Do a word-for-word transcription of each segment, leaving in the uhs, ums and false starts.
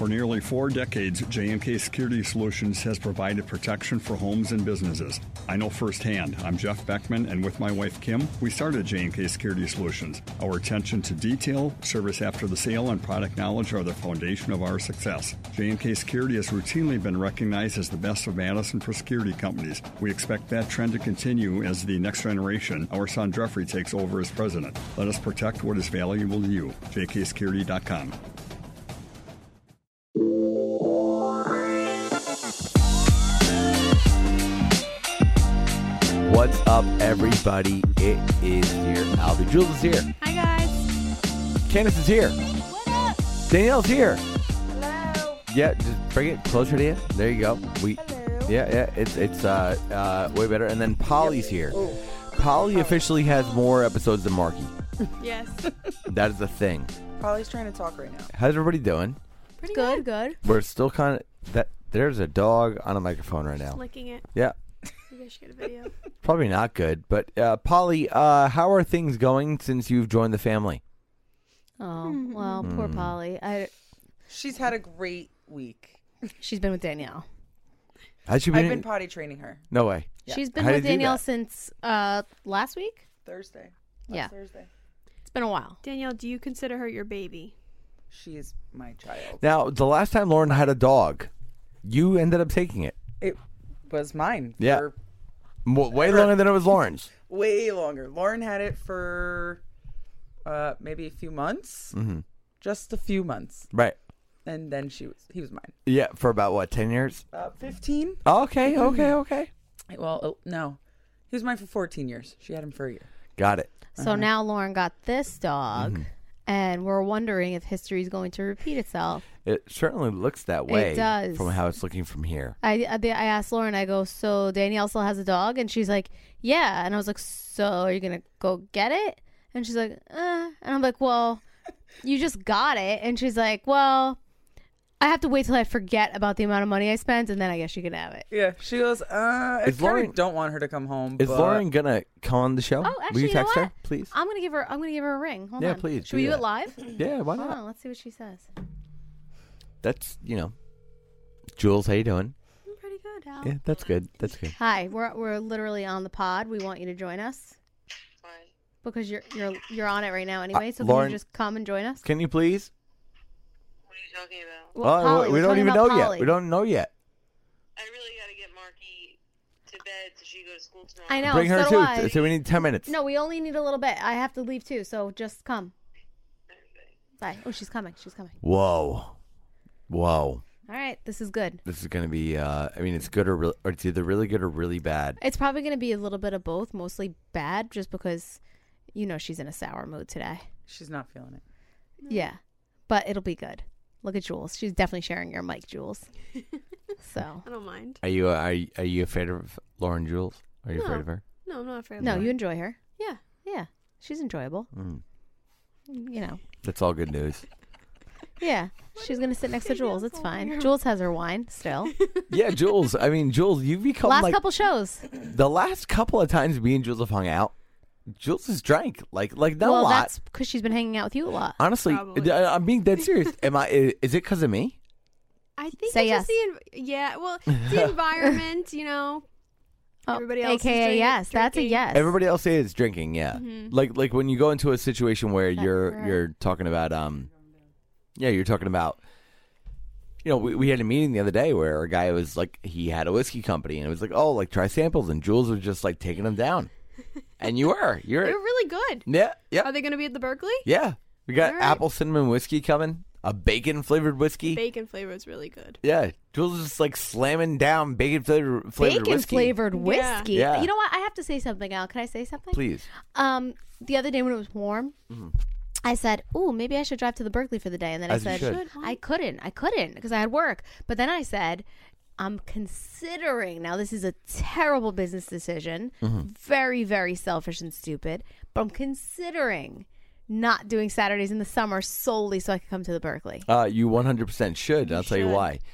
For nearly four decades, J and K Security Solutions has provided protection for homes and businesses. I know firsthand. I'm Jeff Beckman, and with my wife Kim, we started J and K Security Solutions. Our attention to detail, service after the sale, and product knowledge are the foundation of our success. J and K Security has routinely been recognized as the best of Madison for security companies. We expect that trend to continue as the next generation, our son Jeffrey, takes over as president. Let us protect what is valuable to you. J K security dot com. What's up, everybody? It is here. Albie Jules is here. Hi, guys. Candace is here. What up? Danielle's here. Hello. Yeah, just bring it closer to you. There you go. We. Hello. Yeah, yeah. It's it's uh, uh way better. And then Polly's here. Oh. Polly officially has more episodes than Marky. Yes. That is the thing. Polly's trying to talk right now. How's everybody doing? Pretty good. Good. We're still kind of that. There's a dog on a microphone right now. Licking it. Yeah. You guys should get a video. Probably not good, but uh, Polly, uh, how are things going since you've joined the family? Oh, well, poor Mm. Polly. I, She's had a great week. she's been with Danielle. Has she been? I've been potty training her. No way. Yeah. She's been How with did you do Danielle that? since uh, last week. Thursday. Last Yeah. Thursday. It's been a while. Danielle, do you consider her your baby? She is my child. Now, the last time Lauren had a dog, you ended up taking it. It was mine. Yeah. For Mo- way longer than it was Lauren's. way longer. Lauren had it for uh, maybe a few months. Mm-hmm. Just a few months. Right. And then she was he was mine. Yeah, for about, what, ten years? Uh, fifteen? Okay, okay, okay. Well, oh, no. He was mine for fourteen years. She had him for a year. Got it. So now Lauren got this dog, Mm-hmm. and we're wondering if history is going to repeat itself. It certainly looks that way does. from how it's looking from here. I, I I asked Lauren, I go, so Danielle still has a dog? And she's like, yeah. And I was like, so are you going to go get it? And she's like, uh. And I'm like, well, you just got it. And she's like, well, I have to wait till I forget about the amount of money I spent, and then I guess you can have it. Yeah. She goes, uh, I Is kind Lauren- of don't want her to come home. Is but Lauren going to come on the show? Oh, actually, Will you you know text her, what? please? I'm gonna give her. I'm gonna give her a ring. Hold Yeah, on. please, Should do we do that. it live? Yeah, why Hold not? on. Let's see what she says. That's, you know. Jules, how you doing? I'm pretty good, Al. Yeah, that's good. That's good. Hi, we're we're literally on the pod. We want you to join us Fine. because you're you're you're on it right now anyway. So Lauren- can you just come and join us? Can you please? What are you talking about? Well, Oh, Polly, we we're don't talking even about know yet. Polly. We don't know yet. I really got to get Marky to bed so she can go to school tomorrow. I know. Bring her so too. do I. So we need ten minutes. No, we only need a little bit. I have to leave too, so just come. Okay. Bye. Oh, she's coming. She's coming. Whoa. Whoa. All right, this is good. This is going to be, uh, I mean, it's good or, re- or it's either really good or really bad. It's probably going to be a little bit of both, mostly bad, just because, you know, she's in a sour mood today. She's not feeling it. Yeah, but it'll be good. Look at Jules. She's definitely sharing your mic, Jules. So, I don't mind. Are you, uh, are you, are you afraid of Lauren Jules? Are you No. afraid of her? No, I'm not afraid of no, her. you enjoy her. Yeah. Yeah, she's enjoyable. Mm. You know. That's all good news. Yeah, she's going to sit next to Jules. It's so fine. weird. Jules has her wine still. Yeah, Jules. I mean, Jules, you've become Last like couple shows. the last couple of times me and Jules have hung out. Jules has drank like like not well, a lot. that's because she's been hanging out with you a lot. Honestly, Probably. I- I'm being dead serious. Am I? Is it because of me? I think Say it's just yes. the en- yeah. Well, the environment, you know. Oh, Everybody else is A K A drink- yes. That's a drinking. yes. Everybody else is drinking. Yeah, Mhm. like like when you go into a situation where That- you're right. you're talking about um, yeah, you're talking about. You know, we, we had a meeting the other day where a guy was like, he had a whiskey company, and it was like, oh, like try samples, and Jules was just like taking them down, and you were, you're, They were really good. yeah, yeah, Are they going to be at the Berkeley? yeah. We got All right. apple cinnamon whiskey coming, a bacon flavored whiskey. Bacon flavor is really good. Yeah, Jules is just like slamming down bacon flavored flavored Bacon whiskey. flavored Yeah. whiskey. Yeah. You know what? I have to say something, Al. Can I say something? Please. Um, the other day when it was warm, I said, "Ooh, maybe I should drive to the Berkeley for the day." And then As you I said, should. "I couldn't. I couldn't because I had work." But then I said, "I'm considering." Now this is a terrible business decision, very, very selfish and stupid. But I'm considering not doing Saturdays in the summer solely so I can come to the Berkeley. Uh, you one hundred percent should. I'll tell you should. why.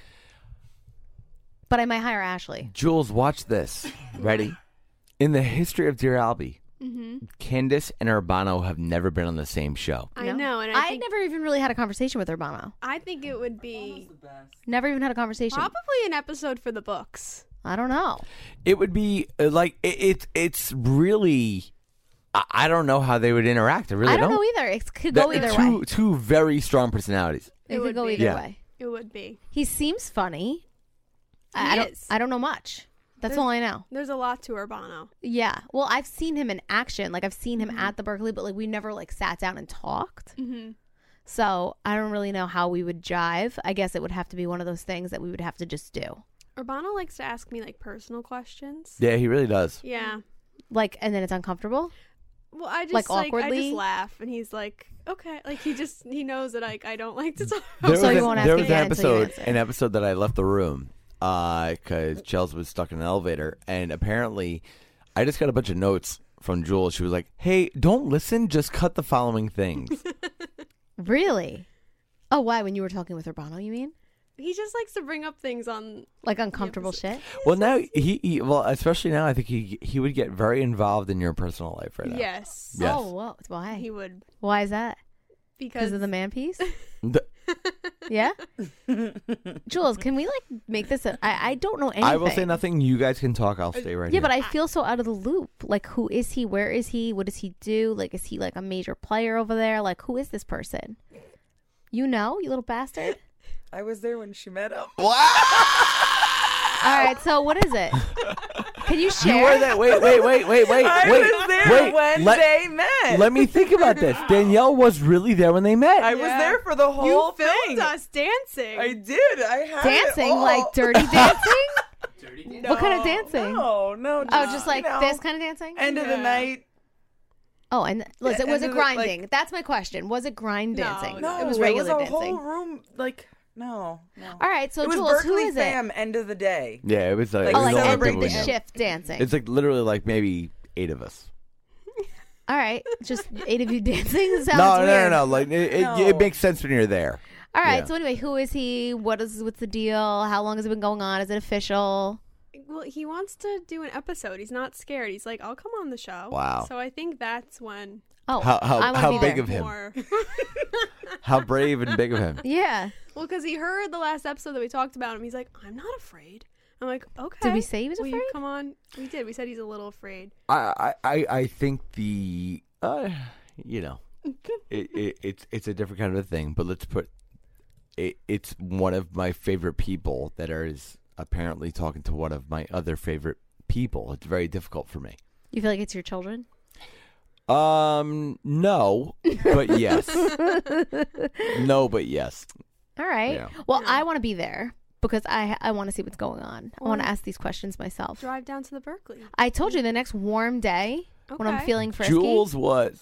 But I might hire Ashley. Jules, watch this. Ready? In the history of Dear Albie, Mm-hmm. Candace and Urbano have never been on the same show. I No? know, and I, I think never even really had a conversation with Urbano. I think it would be Never even had a conversation. probably an episode for the books. I don't know. It would be uh, like it, it. It's really. I, I don't know how they would interact. I really I don't know either. It could go That- either two, way. Two very strong personalities. It, It could would go be. either Yeah. way. It would be. He seems funny. I, He I don't. is. I don't know much. That's There's- all I know. There's a lot to Urbano. Yeah. Well, I've seen him in action. Like I've seen him Mm-hmm. at the Berkeley, but like we never like sat down and talked. Mm-hmm. So I don't really know how we would jive. I guess it would have to be one of those things that we would have to just do. Urbano likes to ask me like personal questions. Yeah, he really does. Yeah. Like, and then it's uncomfortable. Well, I just Like, like, I awkwardly? just laugh, and he's like, okay, like he just he knows that like I don't like to talk. There So was, you a- won't ask there was an again until you episode, answer. an episode that I left the room because Chelsea was stuck in an elevator, and apparently, I just got a bunch of notes from Jules. She was like, "Hey, don't listen. Just cut the following things." Really? Oh, why? When you were talking with Urbano, you mean? He just likes to bring up things on. Like uncomfortable shit? well, now he, he, well, especially now, I think he he would get very involved in your personal life right now. Yes. Yes. Oh, whoa. Why? He would Why is that? because Because of the man piece? The- Yeah? Jules, can we like make this a, I, I don't know anything. I will say nothing. You guys can talk. I'll stay right Yeah, here. but I feel so out of the loop. Like, who is he? Where is he? What does he do? Like, is he like a major player over there? Like, who is this person? You know, you little bastard. I was there when she met him. All right, so what is it? Can you You share? were there. Wait, wait, wait, wait, wait, I wait. was there wait. when let, they met. Let me think about this. Danielle was really there when they met. I was Yeah. there for the whole you filmed thing. us dancing. I did. I had it Dancing, all. like dirty dancing? No, What kind of dancing? No, no. Oh, just like you know, this kind of dancing? End of the Yeah. night. Oh, and listen, Yeah, was and it the, like- grinding? That's my question. Was it grind No, dancing? No, it was regular it was a dancing. whole room. Like no, no. All right, so it was Jules, Berkeley who is it? fam. End of the day. Yeah, it was like, Like, it Oh, was like all end of people the we knew. shift dancing. It's like literally like maybe eight of us. All right, just eight of you dancing. Sounds no, no, weird. no, no. Like it, it, No. it makes sense when you're there. All right, Yeah. so anyway, who is he? What is what's the deal? How long has it been going on? Is it official? Well, he wants to do an episode. He's not scared. He's like, I'll come on the show. Wow. So I think that's when Oh, How- how- I wanna how be big there. of him? more. How brave and big of him. Yeah. Well, because he heard the last episode that we talked about him. He's like, I'm not afraid. I'm like, okay. Did we say he was Will you afraid? come on? We did. We said he's a little afraid. I, I, I I think the, uh, you know, it, it, it's it's a different kind of a thing. But let's put, it, it's one of my favorite people that is apparently talking to one of my other favorite people. It's very difficult for me. You feel like it's your children? Um, no, but yes. No, but yes. All right. Yeah. Well, Yeah. I want to be there because I I want to see what's going on. I want to Well, ask these questions myself. Drive down to the Berkeley. I told you the next warm day when I'm Okay. feeling frisky. Jules was.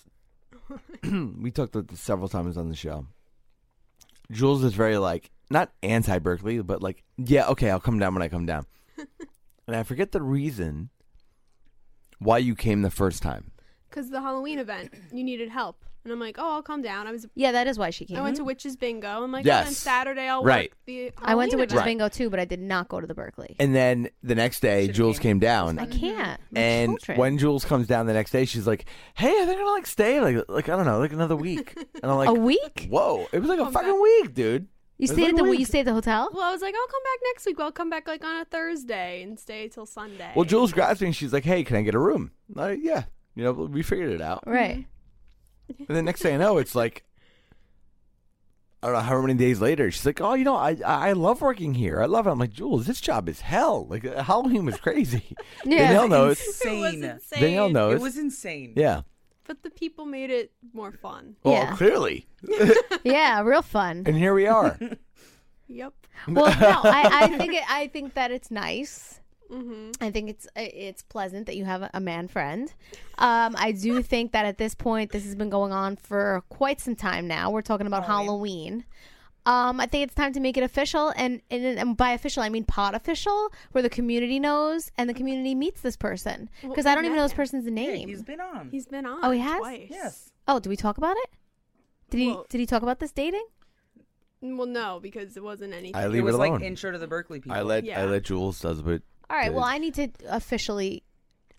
We talked about this several times on the show. Jules is very like not anti Berkeley, but like yeah, okay, I'll come down when I come down. And I forget the reason why you came the first time. Because the Halloween event, you needed help. And I'm like, oh, I'll come down. I was. Yeah, that is why she came. I went to Witches Bingo. I'm like, Yes. oh, then Saturday I'll Right. work the I went to Halloween Witches event. Bingo too, but I did not go to the Berkeley. And then the next day, Should've Jules came. came down. I can't. My And children. when Jules comes down the next day, she's like, "Hey, I think I'm gonna like stay like like I don't know, like another week." And I'm like, a week? "Whoa!" It was like a Come fucking back. week, dude. You It was stayed like at a the week. you stayed at the hotel? Well, I was like, I'll come back next week. Well, I'll come back like on a Thursday and stay till Sunday. Well, Jules grabs me and she's like, "Hey, can I get a room?" I'm like, yeah, you know, we figured it out. Right. And then next thing I know, it's like, I don't know how many days later, she's like, "Oh, you know, I I love working here. I love it." I'm like, "Jules, this job is hell. Like uh, Halloween was crazy." Yeah. Danielle knows. It was Insane. insane. Danielle knows. It was insane. Yeah. But the people made it more fun. Well, Yeah. clearly, Yeah, real fun. and here we are. Yep. Well, no, I, I think it, I think that it's nice. Mm-hmm. I think it's it's pleasant that you have a, a man friend. Um, I do think that at this point, this has been going on for quite some time now. We're talking about Halloween. Um, I think it's time to make it official, and, and, and by official, I mean pod official, where the community knows and the community meets this person. Well, Because I don't we even met know this him. person's Yeah, name. he's been on. He's been on. Oh, he has? Twice. yes. Oh, did we talk about it? Did he Well- did he talk about this dating? Well, no, because it wasn't anything. I It leave was it like alone. intro to the Berkeley people. I let Yeah. I let Jules does what. All right. Good. Well, I need to officially.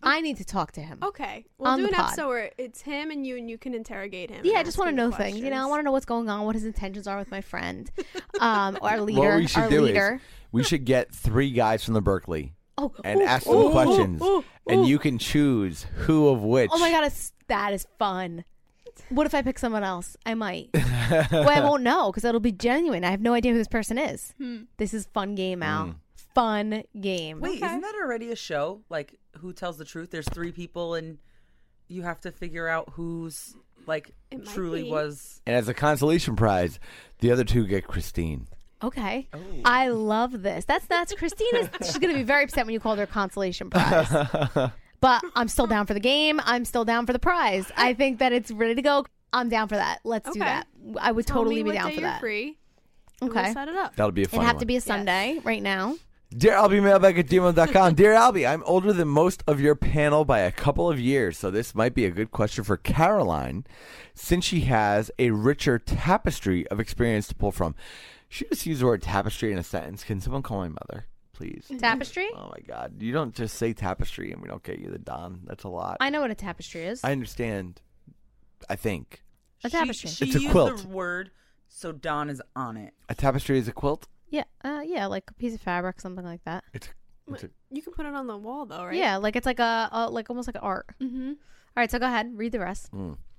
I need to talk to him. Okay, we'll On do the an pod. episode where it's him and you, and you can interrogate him. Yeah, and I just ask want to him know things. You know, I questions. want to know what's going on, what his intentions are with my friend, um, our leader, What we should our do leader. is we should get three guys from the Berkeley oh, and ooh, ask them ooh, questions, ooh, ooh, and ooh. you can choose who of which. Oh my god, it's, that is fun. What if I pick someone else? I might. Well, I won't know because it'll be genuine. I have no idea who this person is. Hmm. This is fun game, Al. Mm. Fun game. Wait, Okay. isn't that already a show? Like, Who Tells the Truth? There's three people, and you have to figure out who's like It might truly be. was. And as a consolation prize, the other two get Christine. Okay. Oh. I love this. That's that's Christina's. She's gonna be very upset when you called her consolation prize. But I'm still down for the game. I'm still down for the prize. I think that it's ready to go. I'm down for that. Let's do Okay. that. I would Tell totally me be what down day for you're that. Free. and Okay. We'll set it up. That'll be a fun It'd have one. to be a Sunday right now. Dear Albie, mailbag at gmail dot com. Dear Albie, I'm older than most of your panel by a couple of years, so this might be a good question for Caroline, since she has a richer tapestry of experience to pull from. She just used the word tapestry in a sentence. Can someone call my mother, please? Tapestry? Oh, my God. You don't just say tapestry and we don't get you the Don. That's a lot. I know what a tapestry is. I understand. I think. A tapestry. She, she It's a used quilt. the word, so Don is on it. A tapestry is a quilt? Yeah, uh, yeah, like a piece of fabric, something like that. It's, it's a, You can put it on the wall though, right? Yeah, like it's like a, a like almost like an art. Mm-hmm. All right, so go ahead, read the rest.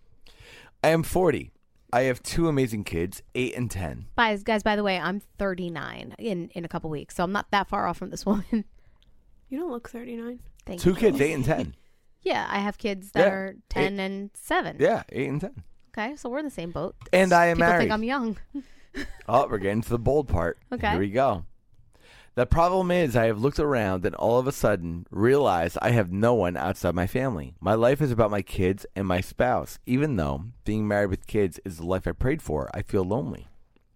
I am forty. I have two amazing kids, eight and ten. Guys, guys, by the way, I'm thirty-nine in in a couple weeks, so I'm not that far off from this woman. You don't look thirty-nine. Thank Two you. kids, eight and ten. Yeah, I have kids that Yeah, are ten and seven. Yeah, eight and ten. Okay, so we're in the same boat. And I am People married. think I'm young. Oh, we're getting to the bold part. Okay. Here we go. The problem is I have looked around and all of a sudden realized I have no one outside my family. My life is about my kids and my spouse. Even though being married with kids is the life I prayed for, I feel lonely.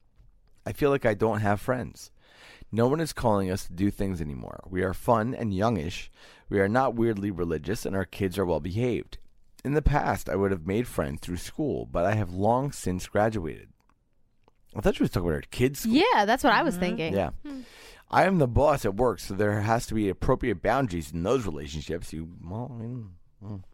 I feel like I don't have friends. No one is calling us to do things anymore. We are fun and youngish. We are not weirdly religious, and our kids are well behaved. In the past, I would have made friends through school, but I have long since graduated. I thought she was talking about her kids' school. Yeah, that's what I was thinking. Yeah. I am the boss at work, so there has to be appropriate boundaries in those relationships. You, well, I mean, well.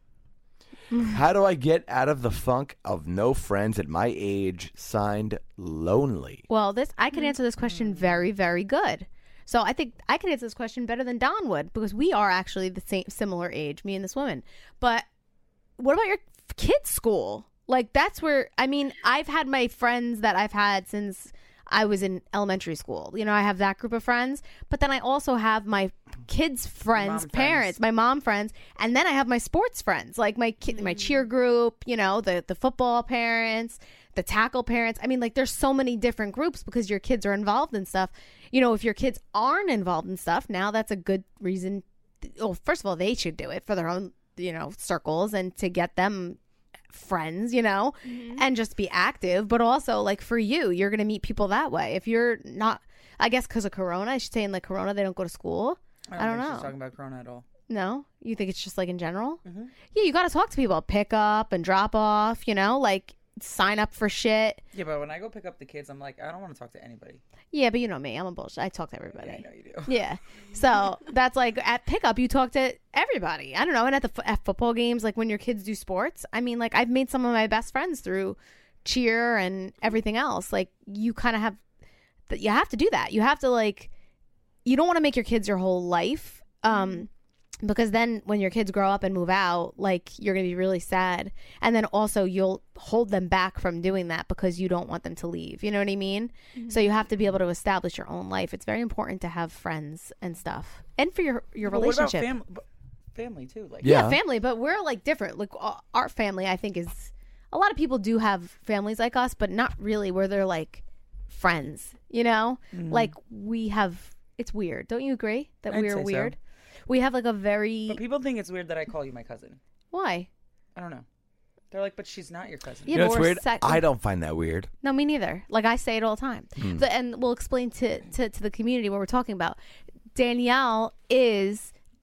How do I get out of the funk of no friends at my age? Signed, Lonely. Well, this I can answer this question very, very good. So I think I can answer this question better than Don would because we are actually the same similar age, me and this woman. But what about your kids' school? Like that's where I mean, I've had my friends that I've had since I was in elementary school. You know, I have that group of friends, but then I also have my kids' friends, Mom parents, friends. my mom friends, and then I have my sports friends, like my kid, my cheer group, you know, the the football parents, the tackle parents. I mean, like there's so many different groups because your kids are involved in stuff. You know, if your kids aren't involved in stuff, now that's a good reason. Well, first of all, they should do it for their own, you know, circles and to get them friends, you know, and just be active. But also, like for you, you're going to meet people that way. If you're not, I guess because of Corona, I should say in like Corona, they don't go to school. I I don't, don't think know. she's talking about Corona at all. No, you think it's just like in general? Mm-hmm. Yeah, you got to talk to people, pick up and drop off, you know, like sign up for shit. Yeah, but when I go pick up the kids, I'm like, I don't want to talk to anybody. Yeah, but you know me, I'm a bullshit. I talk to Yeah, everybody. I know you do. Yeah. So that's like at pickup, you talk to everybody. I don't know. And at the f- at football games, like when your kids do sports, I mean, like I've made some of my best friends through cheer and everything else. Like you kind of have, th- you have to do that. You have to like, you don't want to make your kids your whole life. Um, because then when your kids grow up and move out, like you're going to be really sad. And then also you'll hold them back from doing that because you don't want them to leave. You know what I mean? So you have to be able to establish your own life. It's very important to have friends and stuff. And for your, your But relationship. What about fam- family too? Like, Yeah. Yeah, family, but we're like different. Like uh, our family, I think is a lot of people do have families like us, but not really where they're like friends, you know? Mm-hmm. Like we have, it's weird. Don't you agree that I'd we're say so. weird? We have like a very, But people think it's weird that I call you my cousin. why? I don't know. They're like, but she's not your cousin. Yeah, You know but what's we're weird? sec- I don't find that weird. No, me neither. Like I say it all the time. Hmm. The- and we'll explain to, to, to the community what we're talking about. Danielle is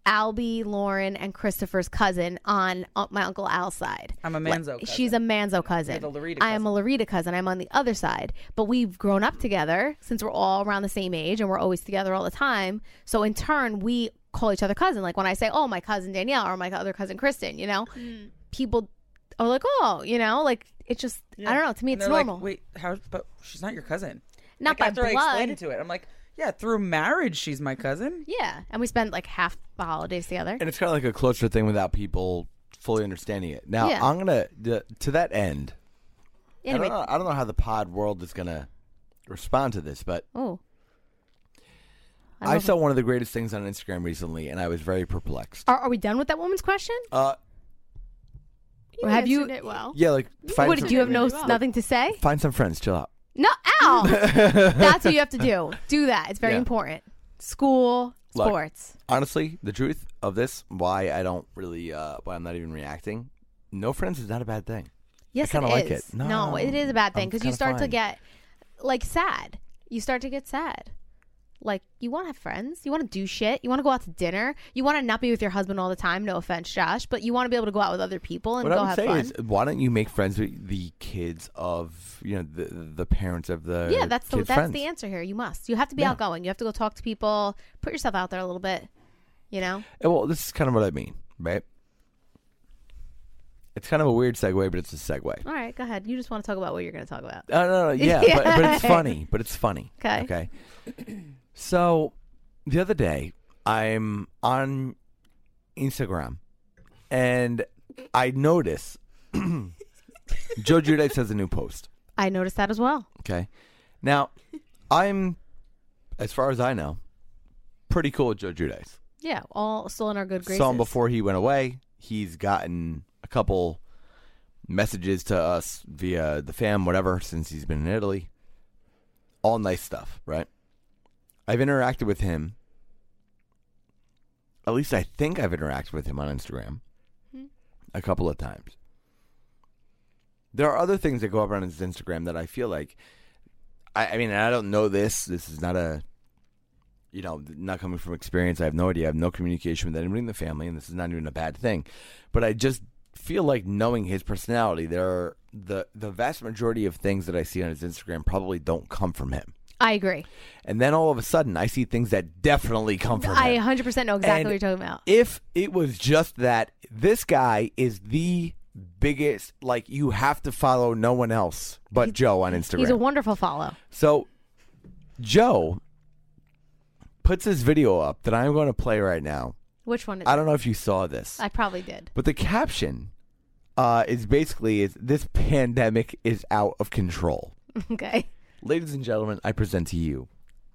Albie, Lauren, and Christopher's cousin on uh, my Uncle Al's side. I'm a Like, Manzo cousin. She's a Manzo cousin. You're the Larita I am a Larita cousin. I'm on the other side. But we've grown up together since we're all around the same age and we're always together all the time. So in turn, we call each other cousin. Like when I say, oh, my cousin Danielle or my other cousin Kristen, you know, Mm. people are like, oh, you know, like it's just, Yeah. I don't know. To me, And it's they're normal. Like, Wait, how? But she's not your cousin. Not like, by after I explained blood. to it, I'm like, yeah, through marriage, she's my cousin. Yeah. And we spend like half the holidays together. And it's kind of like a closer thing without people fully understanding it. Now, Yeah. I'm going to, to that end, Anyway. I, don't know, I don't know how the pod world is going to respond to this, but Oh. I, love saw one of the greatest things on Instagram recently, and I was very perplexed. Are, are we done with that woman's question? Uh, You Or have you- answered it well. yeah, like find What, some, do you have no Well. nothing to say? find some friends, chill out. No, ow. That's what you have to do. Do that. It's very Yeah. important. School, Look. sports. Honestly, the truth of this, why I don't really, uh, why I'm not even reacting. No friends is not a bad thing. Yes, kinda it like is. it. No, it is a bad thing I'm because you kinda start to fine. get like sad. You start to get sad. Like you want to have friends. You want to do shit. You want to go out to dinner. You want to not be with your husband all the time. No offense, Josh, but you want to be able to go out with other people and What go I would have say fun. is, why don't you make friends with the kids of, you know, the the parents of the yeah, that's the kids' that's friends. the answer here. You must. You have to be Yeah. outgoing. You have to go talk to people. Put yourself out there a little bit. You know. And, well, this is kind of what I mean, right? It's kind of a weird segue, but it's a segue. All right, go ahead. You just want to talk about what you're going to talk about. Uh, no, no, yeah, But, but it's funny. But it's funny. Okay. Okay. So the other day, I'm on Instagram, and I notice Joe Giudice has a new post. I noticed that as well. Okay. Now, I'm, as far as I know, pretty cool with Joe Giudice. Yeah, all still in our good graces. Saw him before he went away. He's gotten a couple messages to us via the fam, whatever, since he's been in Italy. All nice stuff, right? I've interacted with him. At least I think I've interacted with him on Instagram Hmm. a couple of times. There are other things that go up on his Instagram that I feel like, I, I mean, I don't know this. This is not a, you know, not coming from experience. I have no idea. I have no communication with anybody in the family, and this is not even a bad thing. But I just feel like knowing his personality, there are the the vast majority of things that I see on his Instagram probably don't come from him. I agree. And then all of a sudden, I see things that definitely come from I him. one hundred percent know exactly And what you're talking about. If it was just that, this guy is the biggest, like, you have to follow no one else but Joe on Instagram. He's a wonderful follow. So, Joe puts this video up that I'm going to play right now. Which one is I it? don't know if you saw this, I probably did. but the caption uh, is basically is this pandemic is out of control. Okay. Ladies and gentlemen, I present to you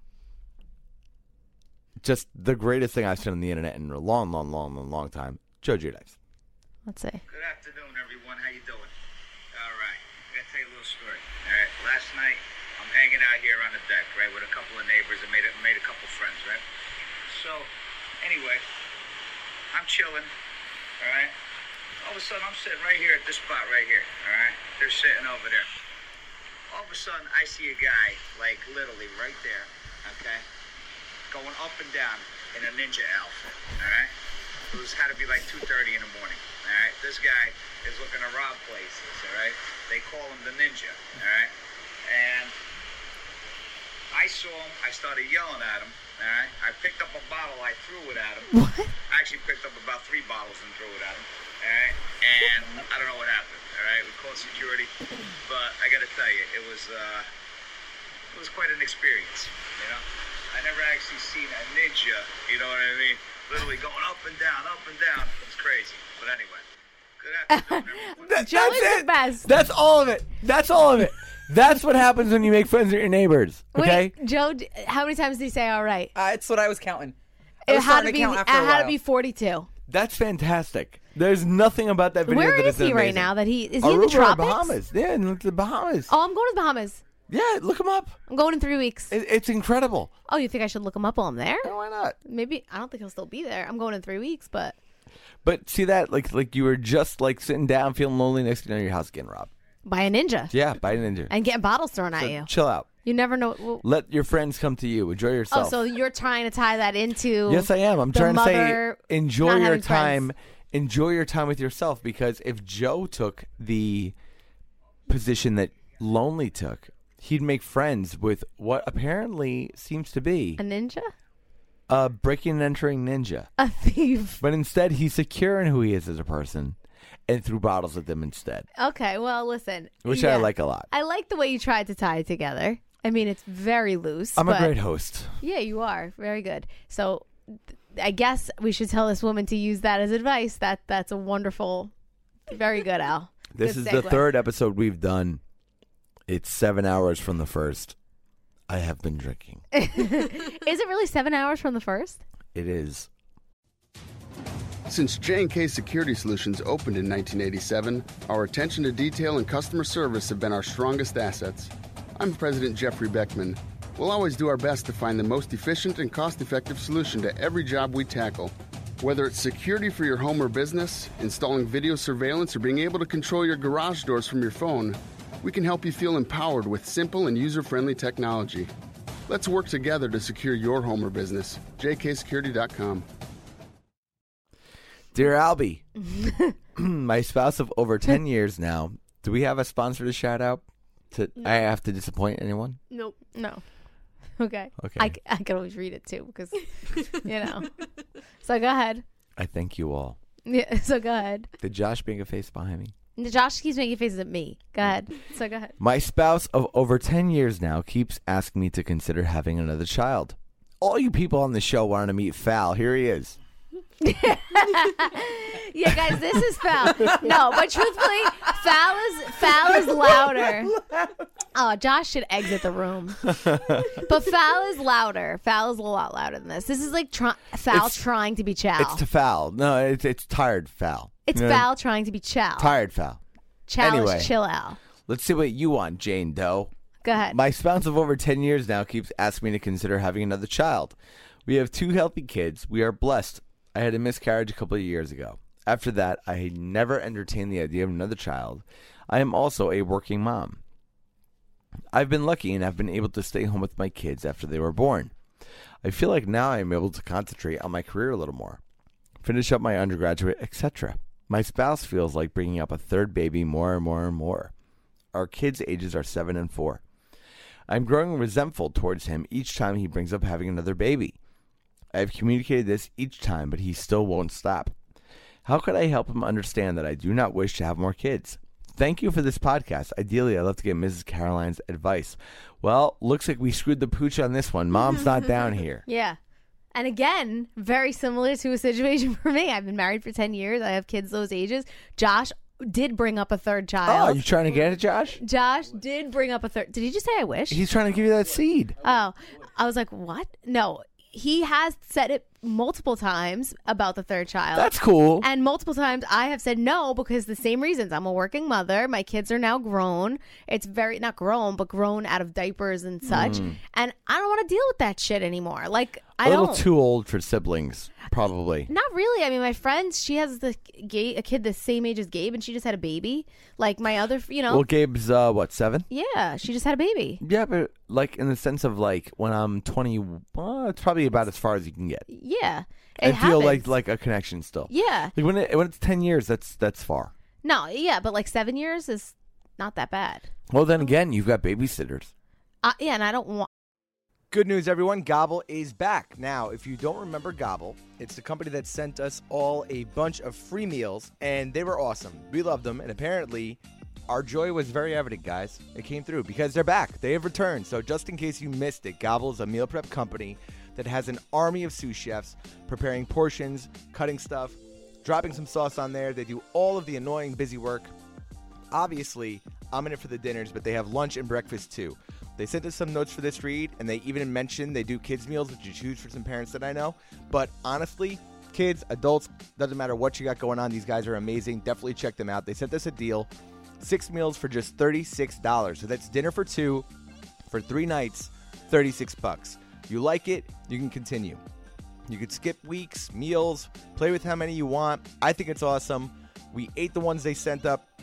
just the greatest thing I've seen on the internet in a long, long, long, long, long time. Joe Giudice. Let's see. Good afternoon, everyone. How you doing? All right. I'm going to tell you a little story. All right. Last night, I'm hanging out here on the deck, right, with a couple of neighbors and made a, made a couple friends, right? So, anyway, I'm chilling, all right? All of a sudden, I'm sitting right here at this spot right here, all right? They're sitting over there. All of a sudden, I see a guy, like, literally right there, okay, going up and down in a ninja outfit, all right? It was had to be like two thirty in the morning. All right, this guy is looking to rob places. All right, they call him the Ninja. All right, and I saw him. I started yelling at him. All right, I picked up a bottle. I threw it at him. What? I actually picked up about three bottles and threw it at him. All right, and I don't know what happened. All right, we called security, but I got to tell you, it was uh, it was quite an experience. You know, I never actually seen a ninja. You know what I mean? Literally going up and down, up and down. It's crazy. But anyway, good afternoon, everyone. That- Joe that's is it. the best. That's all of it. That's all of it. That's what happens when you make friends with your neighbors. Okay. Wait, Joe, d- how many times did he say all right? Uh, it's what I was counting. I It was had starting to to be. count It after a had to while. be forty-two. That's fantastic. There's nothing about that video Where that is he isn't right amazing. now? That he is he in Aruba the or tropics? Bahamas. Yeah, in the Bahamas. Oh, I'm going to the Bahamas. Yeah, look him up. I'm going in three weeks. It, it's incredible. Oh, you think I should look him up while I'm there? Yeah, why not? Maybe I don't think he'll still be there. I'm going in three weeks, but But see that, like, like you were just like sitting down, feeling lonely next to you, your house getting robbed. by a ninja Yeah, by a ninja. and getting bottles thrown at So you. chill out. You never know. Well, Let your friends come to you. Enjoy oh, yourself. so you're trying to tie that into yes, I am. I'm the trying to say mother enjoy not your having time. friends. Enjoy your time with yourself, because if Joe took the position that Lonely took, he'd make friends with what apparently seems to be a ninja, a breaking and entering ninja. a thief. But instead, he's secure in who he is as a person and threw bottles at them instead, Okay, well, listen. which yeah. I like a lot. I like the way you tried to tie it together. I mean, it's very loose. I'm but a great host. Yeah, you are. Very good. So th- I guess we should tell this woman to use that as advice. That That's a wonderful, very good, Al. This Good is the segue. third episode we've done. It's seven hours from the first. I have been drinking. Is it really seven hours from the first? It is. Since J and K Security Solutions opened in nineteen eighty-seven, our attention to detail and customer service have been our strongest assets. I'm President Jeffrey Beckman. We'll always do our best to find the most efficient and cost-effective solution to every job we tackle. Whether it's security for your home or business, installing video surveillance, or being able to control your garage doors from your phone, we can help you feel empowered with simple and user-friendly technology. Let's work together to secure your home or business. j k security dot com. Dear Albie, my spouse of over ten years now. Do we have a sponsor to shout out? To I have to disappoint anyone? Nope. No. Okay. Okay. I, c- I can always read it too because, you know. So go ahead. I thank you all. Yeah. So go ahead. Did Josh make a face behind me? Josh keeps making faces at me. Go ahead. So go ahead. My spouse of over ten years now keeps asking me to consider having another child. All you people on the show wanted to meet Fal. Here he is. Yeah, guys, this is Fal. No, but truthfully, Fal is Fal is louder. Oh, Josh should exit the room. But Fal is louder. Fal is a lot louder than this. This is like try- Fal It's- trying to be Chow. It's to Fal. No, it's it's tired Fal. It's You know, Fal trying to be Chow. Tired Fal. Chow Anyway. is chill Al. Let's see what you want, Jane Doe. Go ahead. My spouse of over ten years now keeps asking me to consider having another child. We have two healthy kids. We are blessed. I had a miscarriage a couple of years ago. After that, I had never entertained the idea of another child. I am also a working mom. I've been lucky and have been able to stay home with my kids after they were born. I feel like now I am able to concentrate on my career a little more, finish up my undergraduate, et cetera. My spouse feels like bringing up a third baby more and more and more. Our kids' ages are seven and four. I'm growing resentful towards him each time he brings up having another baby. I have communicated this each time, but he still won't stop. How could I help him understand that I do not wish to have more kids? Thank you for this podcast. Ideally, I'd love to get Missus Caroline's advice. Well, looks like we screwed the pooch on this one. Mom's not down here. Yeah. And again, very similar to a situation for me. I've been married for ten years. I have kids those ages. Josh did bring up a third Oh, child. you trying to get it, Josh? Josh did bring up a third. Did he just say I wish? He's trying to give you that seed. Oh, I was like, what? No, he has said it multiple times about the third child. That's cool. And multiple times I have said no because the same reasons. I'm a working mother. My kids are now grown. It's very, not grown, but grown out of diapers and such. Mm. And I don't want to deal with that shit anymore. Like, A I little don't. too old for siblings, probably. Not really. I mean, my friend, she has the Gabe, a kid the same age as Gabe, and she just had a baby. Like my other, you know. Well, Gabe's, uh, what, seven? Yeah, she just had a baby. Yeah, but like in the sense of like when I'm twenty, well, it's probably about as far as you can get. Yeah, I it feel like happens. like a connection still. Yeah. Like when it, when it's ten years, that's that's far. No, yeah, but like seven years is not that bad. Well, then again, you've got babysitters. Uh, yeah, and I don't want. Good news, everyone. Gobble is back. Now, if you don't remember Gobble, it's the company that sent us all a bunch of free meals, and they were awesome. We loved them, and apparently, our joy was very evident, guys. It came through because they're back. They have returned. So just in case you missed it, Gobble is a meal prep company that has an army of sous chefs preparing portions, cutting stuff, dropping some sauce on there. They do all of the annoying, busy work. Obviously, I'm in it for the dinners, but they have lunch and breakfast too. They sent us some notes for this read, and they even mentioned they do kids' meals, which is huge for some parents that I know. But honestly, kids, adults, doesn't matter what you got going on. These guys are amazing. Definitely check them out. They sent us a deal. Six meals for just thirty-six dollars. So that's dinner for two for three nights, thirty-six bucks. You like it, you can continue. You could skip weeks, meals, play with how many you want. I think it's awesome. We ate the ones they sent up.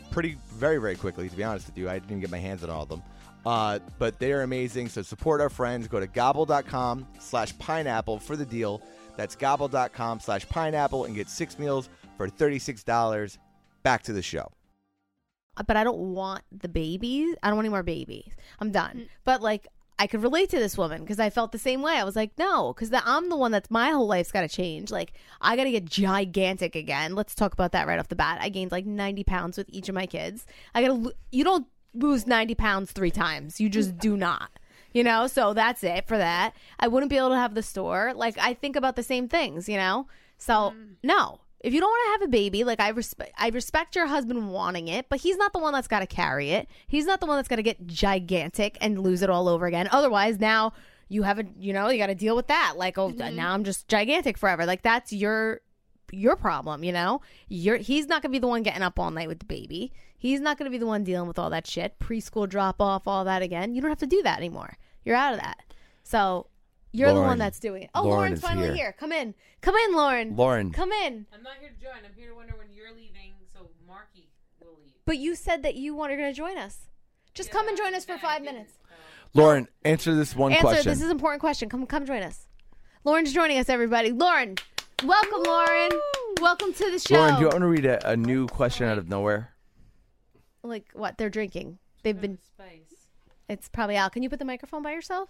pretty very very quickly. To be honest with you, I didn't even get my hands on all of them. Uh, but they are amazing. So support our friends. Go to gobble dot com slash pineapple for the deal. That's gobble dot com slash pineapple and get six meals for thirty-six dollars. Back to the show. But I don't want the babies. I don't want any more babies. I'm done. But like, I could relate to this woman because I felt the same way. I was like, no, because I'm the one that's my whole life's got to change. Like, I got to get gigantic again. Let's talk about that right off the bat. I gained like ninety pounds with each of my kids. I got to, lo- you don't lose ninety pounds three times. You just do not. You know, so that's it for that. I wouldn't be able to have the store. Like, I think about the same things, you know? So, no. If you don't want to have a baby, like I respect, I respect your husband wanting it, but he's not the one that's got to carry it. He's not the one that's got to get gigantic and lose it all over again. Otherwise, now you have a, you know, you got to deal with that. Like, oh, mm-hmm. now I'm just gigantic forever. Like that's your, your problem. You know, you're he's not gonna be the one getting up all night with the baby. He's not gonna be the one dealing with all that shit, preschool drop off, all that again. You don't have to do that anymore. You're out of that. So. You're Lauren, the one that's doing it. Oh, Lauren Lauren's is finally here. here. Come in. Come in, Lauren. Lauren. Come in. I'm not here to join. I'm here to wonder when you're leaving, so Marky will leave. But you said that you wanted to join us. Just Yeah, come and join us for I five didn't. minutes. Lauren, answer this one Answer. question. This is an important question. Come, come join us. Lauren's joining us, everybody. Lauren, welcome, Lauren. Welcome to the show. Lauren, do you want to read a, a new question out of nowhere? Like what they're drinking? They've been. Spice. It's probably Al. Can you put the microphone by yourself?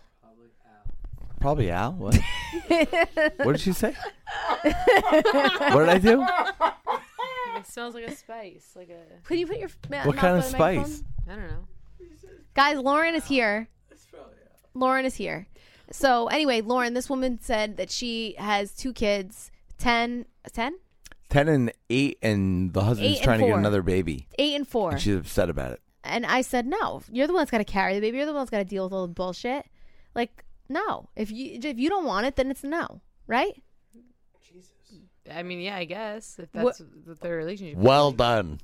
Probably Al. What? What did she say? What did I do? It smells like a spice, like a. Can you put your? Ma- What mouth kind by of the spice? microphone? I don't know. Guys, Lauren is here. Lauren is here. So anyway, Lauren, this woman said that she has two kids, ten, ten? Ten and eight, and the husband's Eight and trying to get four. another baby. Eight and four. And she's upset about it. And I said, no, you're the one that's got to carry the baby. You're the one that's got to deal with all the bullshit. Like, no. If you if you don't want it, then it's no, right? I mean, yeah, I guess if that's what their relationship. Well done.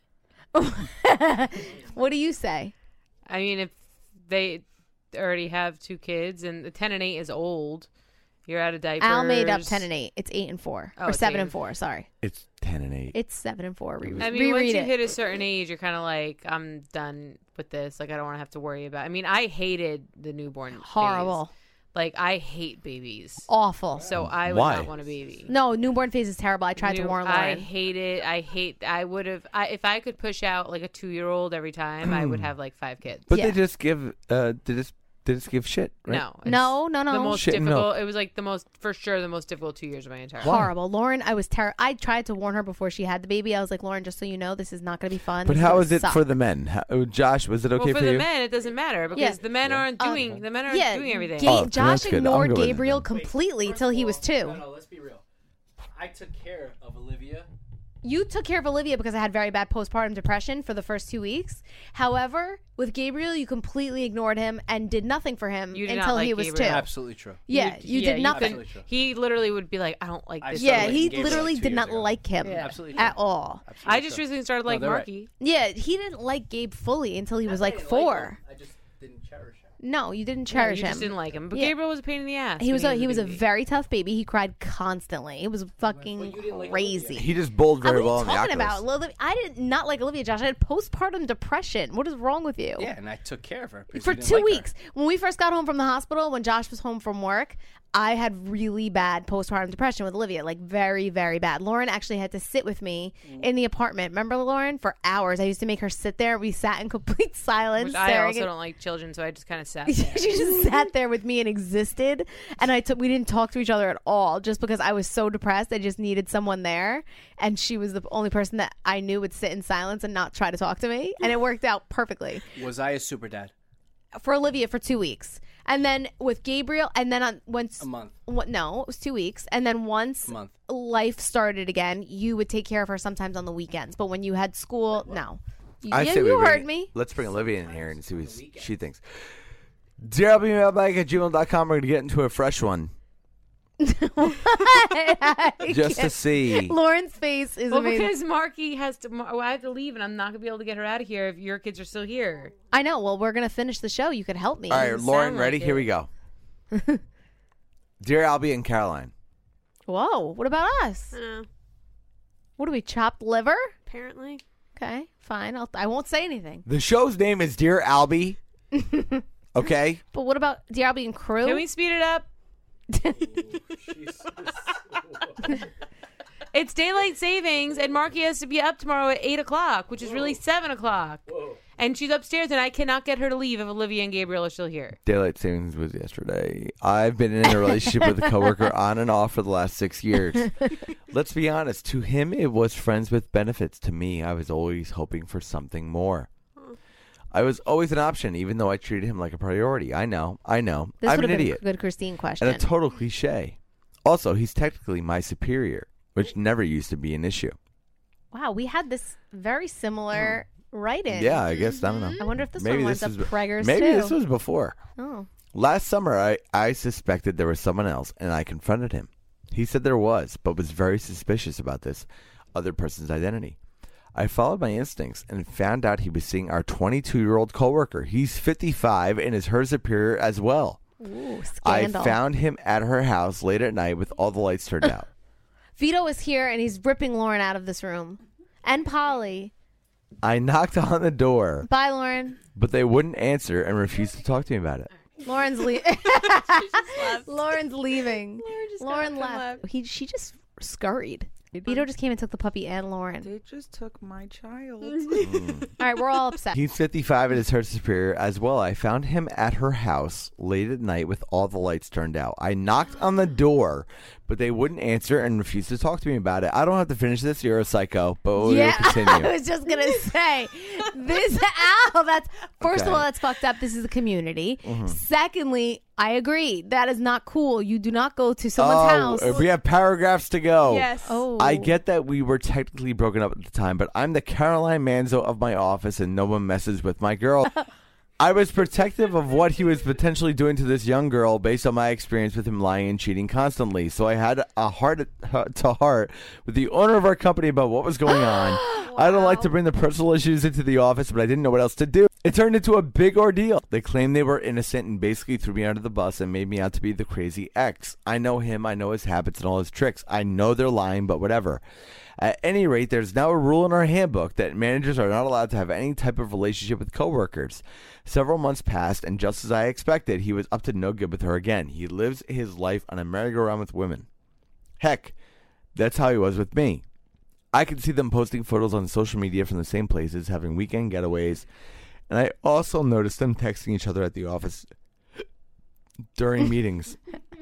What do you say? I mean, if they already have two kids and the ten and eight is old, you're out of diapers. Al made up ten and eight. It's eight and four. Oh, or it's seven eight and four. Sorry. It's ten and eight. It's seven and four. Re- I mean, reread once you it. hit a certain age, you're kind of like, I'm done with this. Like, I don't want to have to worry about. I mean, I hated the newborn. Horrible. phase. Like, I hate babies. Awful. So I would Why? not want a baby. No, newborn phase is terrible. I tried to New- warn I Lauren. hate it. I hate. I would have. I, if I could push out like a two year old every time, I would have like five kids. But Yeah. they just give. Uh, they just they just give shit. Right? No, it's No, no, no. The most Shit and difficult. milk. It was like the most, for sure, the most difficult two years of my entire life. Horrible. Lauren, I was terrible. I tried to warn her before she had the baby. I was like, Lauren, just so you know, this is not going to be fun. But This how gonna is it suck. for the men? How, oh, Josh, was it okay well, for, for the you? men, it doesn't matter because Yeah. the men aren't Uh, doing. the men aren't Yeah, doing everything. Ga- Oh, then Josh that's good. I'm ignored good with it Gabriel then. completely First till of he was all- two. No, no, let's be real. I took care of Olivia. You took care of Olivia because I had very bad postpartum depression for the first two weeks. However, with Gabriel, you completely ignored him and did nothing for him You did not until like he was Gabriel. two. Absolutely true. Yeah, you yeah, did you nothing. Absolutely true. He literally would be like, I don't like I this. started Yeah, liking he Gabriel literally two did years not ago. like him Yeah. Absolutely at true. all. Absolutely I just true. recently started like they're right. Marky. Yeah, he didn't like Gabe fully until he was I like didn't four. him. I just didn't cherish him. No, you didn't Yeah, cherish you him. just didn't like him. But Yeah. Gabriel was a pain in the ass. He was when a he was a baby. very tough baby. He cried constantly. It was fucking But you didn't like crazy. Olivia. He just bowled Uh, very what well are in you the talking Oculus. about? Olivia- I did not like Olivia, Josh. I had postpartum depression. What is wrong with you? Yeah, and I took care of her. because For you didn't two like her. weeks. When we first got home from the hospital, when Josh was home from work, I had really bad postpartum depression with Olivia, like very, very bad. Lauren actually had to sit with me in the apartment. Remember, Lauren? For hours. I used to make her sit there. We sat in complete silence. Which I staring also at- don't like children, so I just kind of sat. she there. just sat there with me and existed, and I took we didn't talk to each other at all just because I was so depressed. I just needed someone there, and she was the only person that I knew would sit in silence and not try to talk to me, and it worked out perfectly Was I a super dad? for Olivia for two weeks, and then with Gabriel, and then on once A month. what, no, it was two weeks, and then once A month. life started again, you would take care of her sometimes on the weekends, but when you had school, no. I yeah, say we you bring- heard me. Let's bring Olivia in here and see what she thinks. Dear L B mailbag at gmail dot com. We're going to get into a fresh one just to see. Lauren's face is Well, amazing. because Marky has to, Mar- I have to leave, and I'm not gonna be able to get her out of here if your kids are still here. I know. Well, we're gonna finish the show. You could help me. All right, doesn't Lauren, sound ready? like Here it. we go. Dear Albie and Caroline. Whoa. What about us? I know. What do we chopped liver? Apparently. Okay, fine. I'll, I won't say anything. The show's name is Dear Albie. Okay? But what about Dear Albie and crew? Can we speed it up? It's daylight savings, and Marky has to be up tomorrow at eight o'clock, which is really seven o'clock. Whoa. And she's upstairs, and I cannot get her to leave if Olivia and Gabriel are still here. Daylight savings was yesterday. I've been in a relationship with a coworker on and off for the last six years. Let's be honest. To him, it was friends with benefits. To me, I was always hoping for something more. I was always an option, even though I treated him like a priority. I know. I know. This I'm would an have been idiot. a good Christine question. And a total cliche. Also, he's technically my superior, which never used to be an issue. Wow, we had this very similar write-in. Yeah, I guess. I don't know. I wonder if this maybe one winds this up was, preggers Maybe too. this was before. Oh. Last summer, I, I suspected there was someone else, and I confronted him. He said there was, but was very suspicious about this other person's identity. I followed my instincts and found out he was seeing our twenty-two-year-old coworker. He's fifty-five and is her superior as well. Ooh, I scandal. found him at her house late at night with all the lights turned out. Vito is here, and he's ripping Lauren out of this room. And Polly. I knocked on the door, Bye, Lauren. but they wouldn't answer and refused to talk to me about it. Lauren's leaving. Lauren's leaving. Lauren just Lauren got up left. and He, she just scurried. Vito just came and took the puppy and Lauren. They just took my child. Mm. All right, we're all upset. He's fifty-five and is her superior as well. I found him at her house late at night with all the lights turned out. I knocked on the door, but they wouldn't answer and refused to talk to me about it. I don't have to finish this. You're a psycho, but we'll yeah, continue. I was just gonna say this. Al, that's first Okay. of all, that's fucked up. This is a community. Mhm. Secondly, I agree. That is not cool. You do not go to someone's house. Oh, we have paragraphs to go. Yes. Oh, I get that we were technically broken up at the time, but I'm the Caroline Manzo of my office and no one messes with my girl. I was protective of what he was potentially doing to this young girl based on my experience with him lying and cheating constantly. So I had a heart to heart with the owner of our company about what was going on. I don't like to bring the personal issues into the office, but I didn't know what else to do. It turned into a big ordeal. They claimed they were innocent and basically threw me under the bus and made me out to be the crazy ex. I know him. I know his habits and all his tricks. I know they're lying, but whatever. At any rate, there's now a rule in our handbook that managers are not allowed to have any type of relationship with coworkers. Several months passed, and just as I expected, he was up to no good with her again. He lives his life on a merry-go-round with women. Heck, that's how he was with me. I could see them posting photos on social media from the same places, having weekend getaways, and I also noticed them texting each other at the office during meetings.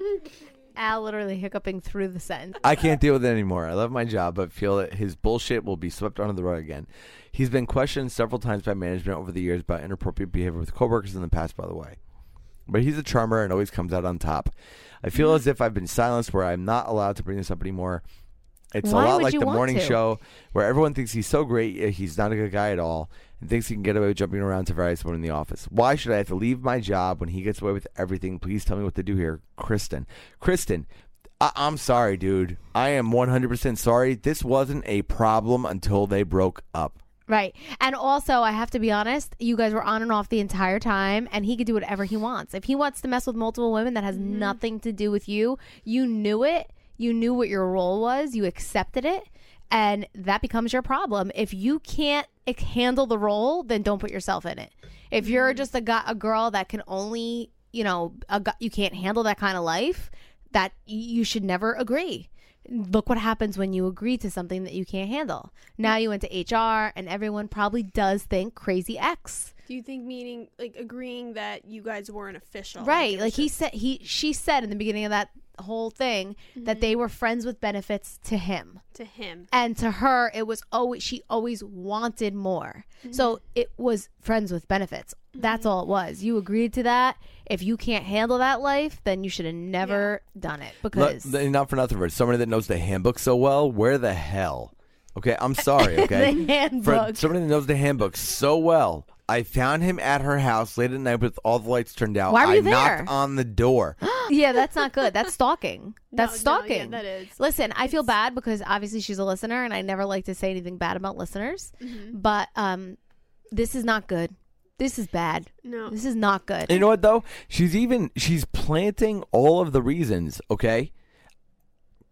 Al literally hiccuping through the sentence. I can't deal with it anymore. I love my job, but feel that his bullshit will be swept under the rug again. He's been questioned several times by management over the years about inappropriate behavior with coworkers in the past, by the way. But he's a charmer and always comes out on top. I feel as if I've been silenced where I'm not allowed to bring this up anymore. It's Why a lot would like you the want morning to? show where everyone thinks he's so great, yet he's not a good guy at all, and thinks he can get away with jumping around to various women in the office. Why should I have to leave my job when he gets away with everything? Please tell me what to do here. Kristen. Kristen, I- I'm sorry, dude. I am one hundred percent sorry. This wasn't a problem until they broke up. Right. And also, I have to be honest, you guys were on and off the entire time, and he could do whatever he wants. If he wants to mess with multiple women that has nothing to do with you, you knew it. You knew what your role was. You accepted it. And that becomes your problem. If you can't eh, handle the role, then don't put yourself in it. If you're just a, guy, a girl that can only, you know, a, gu- you can't handle that kind of life, that y- you should never agree. Look what happens when you agree to something that you can't handle. Now you went to H R, and everyone probably does think crazy ex. Do you think meaning like agreeing that you guys weren't official? Right. it Like was he just- said, he she said in the beginning of that whole thing that they were friends with benefits to him. to him. And to her, it was always, she always wanted more. So it was friends with benefits. That's all it was. You agreed to that. If you can't handle that life, then you should have never done it because Look, not for nothing, for somebody that knows the handbook so well, where the hell? Okay, I'm sorry, okay? the handbook. For somebody that knows the handbook so well, I found him at her house late at night with all the lights turned out. Why were I you there? knocked on the door. yeah, that's not good. That's stalking. That's No, no, stalking. yeah, that is. Listen, I feel bad because obviously she's a listener, and I never like to say anything bad about listeners. But um, this is not good. This is bad. No. This is not good. And you know what, though? She's even, she's planting all of the reasons, okay?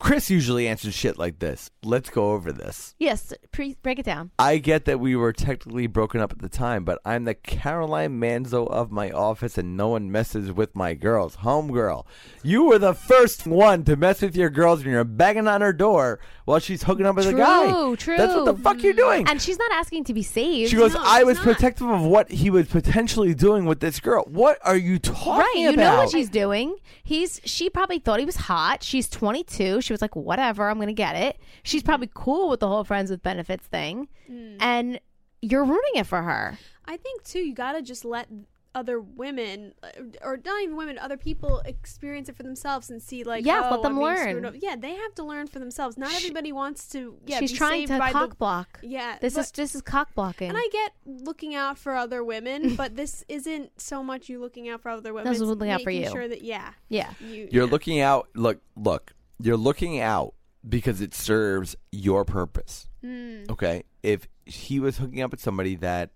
Chris usually answers shit like this. Let's go over this. Yes, pre- break it down. I get that we were technically broken up at the time, but I'm the Caroline Manzo of my office, and no one messes with my girls. Homegirl, you were the first one to mess with your girls, and you're banging on her door while she's hooking up with True, a guy. true. That's what the fuck you're doing. And she's not asking to be saved. She goes, No, I she's was not. protective of what he was potentially doing with this girl. What are you talking Right, you about? know what she's doing. He's she probably thought he was hot. She's twenty-two. She was like, whatever, I'm gonna get it. She's probably cool with the whole friends with benefits thing, and you're ruining it for her. I think too, you gotta just let other women, uh, or not even women, other people experience it for themselves and see, like, Yes, oh, let them I'm being learn. screwed up. Yeah, they have to learn for themselves. Not everybody wants to. Yeah, She's be trying saved to by cock the, block. Yeah, This but- is this is cock blocking. And I get looking out for other women, but this isn't so much you looking out for other women. This is it's looking out for making you. Sure that yeah, yeah. you, You're yeah. looking out. Look, look. You're looking out because it serves your purpose. Mm. Okay, if he was hooking up with somebody that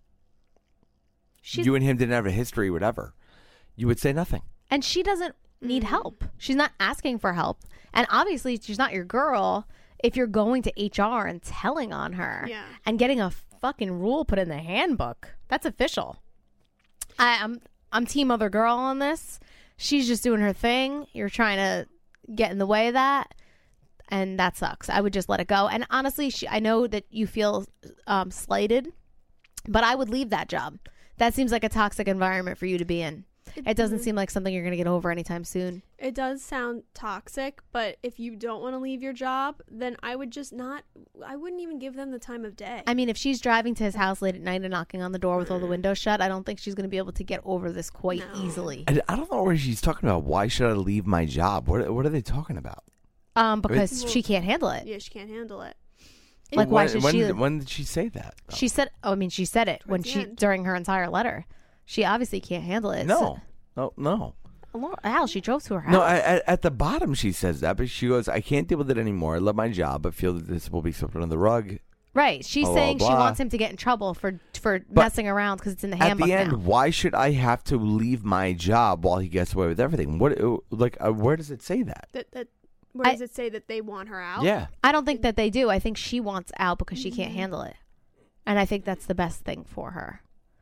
She's, you and him didn't have a history, whatever, you would say nothing. and she doesn't need help. She's not asking for help, and obviously she's not your girl. If you're going to H R and telling on her, Yeah. and getting a fucking rule put in the handbook, that's official. I, I'm I'm team other girl on this. She's just doing her thing. You're trying to get in the way of that, and that sucks. I would just let it go. And honestly, she, I know that you feel um, slighted, but I would leave that job. That seems like a toxic environment for you to be in. It doesn't seem like something you're going to get over anytime soon. It does sound toxic, but if you don't want to leave your job, then I would just not. I wouldn't even give them the time of day. I mean, if she's driving to his house late at night and knocking on the door with all the windows shut, I don't think she's going to be able to get over this quite No. easily. I, I don't know what she's talking about. Why should I leave my job? What What are they talking about? Um, because Well, she can't handle it. yeah, she can't handle it. Like, why when, should when, she? Did, when did she say that? though? She said, "Oh, I mean, she said it when the she end. during her entire letter. She obviously can't handle it. no, no, no. So, Al, she drove to her house. No, I, at, at the bottom she says that, but she goes, I can't deal with it anymore. I love my job, but feel that this will be swept under the rug. right? She's Blah, saying blah, she blah. wants him to get in trouble for for But messing around because it's in the At handbook the end, now. why should I have to leave my job while he gets away with everything? What, like, uh, where does it say that? That that. Where I- does it say that they want her out? Yeah. I don't think that they do. I think she wants out because she Mm-hmm. can't handle it, and I think that's the best thing for her.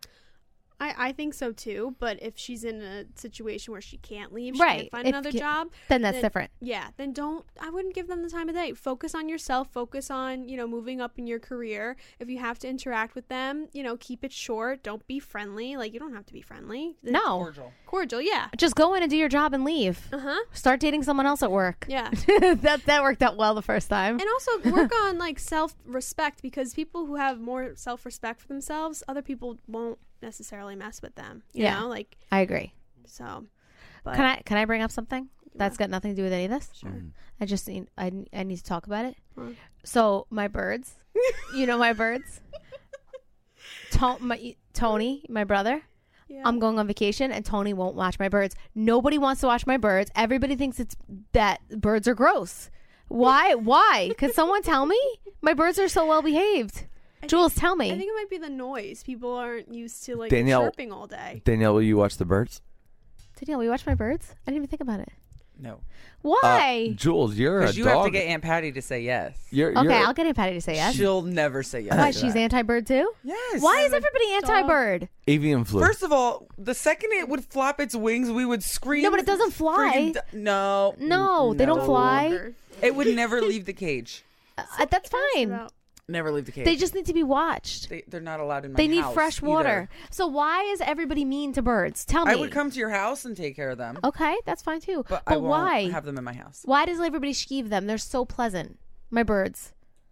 I, I think so too, but if she's in a situation where she can't leave, she Right. can't find If another you- job, Then that's then- different. yeah, then don't, I wouldn't give them the time of day. Focus on yourself, focus on, you know, moving up in your career. If you have to interact with them, you know, keep it short. Don't be friendly. Like, you don't have to be friendly. No, Cordial. Cordial, yeah. just go in and do your job and leave. Uh huh. Start dating someone else at work. Yeah. that that worked out well the first time. And also work on, like, self-respect, because people who have more self-respect for themselves, other people won't necessarily mess with them. You Yeah. know, like, I agree. so. But, Can I can I bring up something that's got nothing to do with any of this? Sure. I just need I, I need to talk about it. Huh. So my birds, you know my birds. To- my, Tony, my brother. Yeah. I'm going on vacation and Tony won't watch my birds. Nobody wants to watch my birds. Everybody thinks it's that birds are gross. Why? Why? Could someone tell me? My birds are so well behaved. I Jules, think- tell me. I think it might be the noise. People aren't used to, like, Danielle- chirping all day. Danielle, will you watch the birds? Danielle, will you watch my birds? I didn't even think about it. No. Why? Uh, Jules, you're a Because you dog. have to get Aunt Patty to say yes. You're, okay, you're, I'll get Aunt Patty to say yes. She'll never say yes. Why? to She's that. anti-bird too? Yes. Why is everybody anti-bird? avian flu. First of all, the second it would flap its wings, we would scream. No, but it doesn't fly. freaking d- No. No, they don't No. fly. It would never leave the cage. Uh, that's fine. About- Never leave the cage. They just need to be watched. They, they're not allowed in my They need house fresh water. either. So why is everybody mean to birds? Tell me. I would come to your house and take care of them. Okay, that's fine too. But, But, I won't why? have them in my house. Why does everybody skeeve them? They're so pleasant. My birds.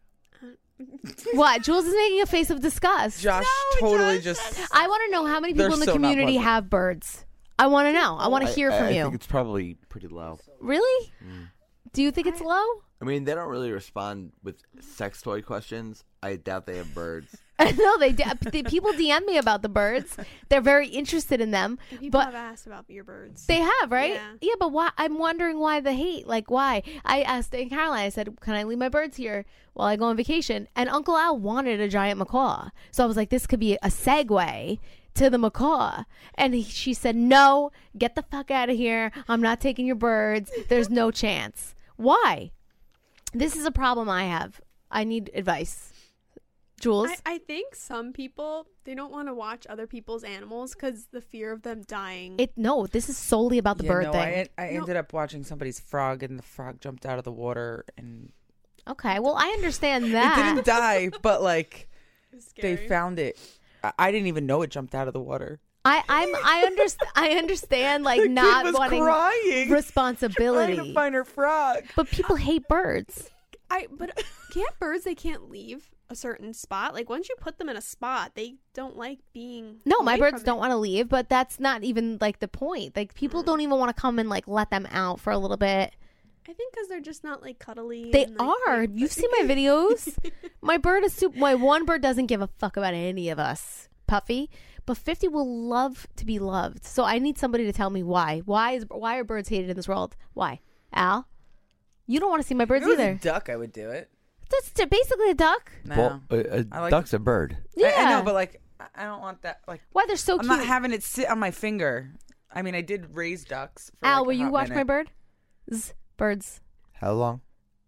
What? Jules is making a face of disgust. Josh totally just. I want to know how many people They're in the so not community pleasant. have birds. I want to know. I want to hear I, from I you. think it's probably pretty low. Really? Do you think it's low? I mean, they don't really respond with sex toy questions. I doubt they have birds. No, they, d- the people D M me about the birds. They're very interested in them. People But have asked about your birds. they have, right? Yeah. Yeah, but why? I'm wondering why the hate. Like, why? I asked Aunt Caroline. I said, "Can I leave my birds here while I go on vacation?" And Uncle Al wanted a giant macaw, so I was like, "This could be a segue to the macaw." And he, she said, "No, get the fuck out of here. I'm not taking your birds. There's no chance." Why? This is a problem I have. I need advice. Jules? I, I think some people, they don't want to watch other people's animals because the fear of them dying. It No, this is solely about the Yeah, bird no, thing. I, I No. ended up watching somebody's frog, and the frog jumped out of the water, and Okay, well, I understand it that. didn't die, but like they Scary. found it. I, I didn't even know it jumped out of the water. I, I'm, I understand. I understand, like The kid not was wanting crying. responsibility. Trying to find her frog. But people hate birds. I but can't birds? They can't leave a certain spot. Like once you put them in a spot, they don't like being. No, my away birds from don't it. want to leave, but that's not even like the point. Like people don't even want to come and like let them out for a little bit. I think because they're just not like cuddly. They and, like, are. like- You've seen my videos. My bird is super. My one bird doesn't give a fuck about any of us, Puffy. But fifty will love to be loved. So I need somebody to tell me why. Why is why are birds hated in this world? Why, Al? You don't want to see my birds If it was either. a duck, I would do it. That's t- basically a duck. No. Well, a, a I like- duck's a bird. Yeah, I, I know, but like, I- I don't want that. Like, why they're so I'm cute. not having it sit on my finger. I mean, I did raise ducks. For Al, like will a you hot watch my minute. bird? Z- birds. How long?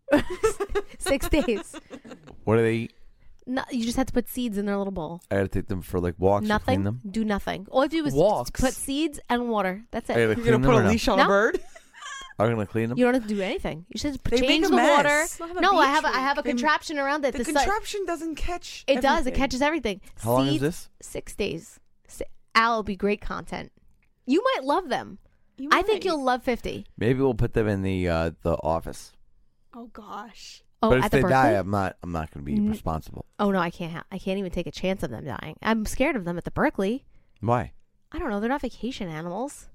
Six days. What do they eat? No, you just have to put seeds in their little bowl. I gotta take them for like walks or Nothing. clean them. Do nothing. All you do is Walks. put seeds and water. That's it. I gotta You're clean gonna them put or a no? leash on No. a bird? I'm gonna clean them. You don't have to do anything. You should They change make a the mess. water. They'll have a No, I beach have a, I tree. have a They- contraption around it. The The si- contraption doesn't catch. it does. It everything. catches everything. How long is Seeds, this? Six days. Si- Al will be great content. You might love them. You I think might. you'll love fifty. Maybe we'll put them in the uh, the office. Oh gosh. Oh, but if at they the die, Berkeley? I'm not. I'm not gonna be Mm. responsible. Oh no, I can't. Ha- I can't even take a chance of them dying. I'm scared of them at the Berkeley. Why? I don't know. They're not vacation animals.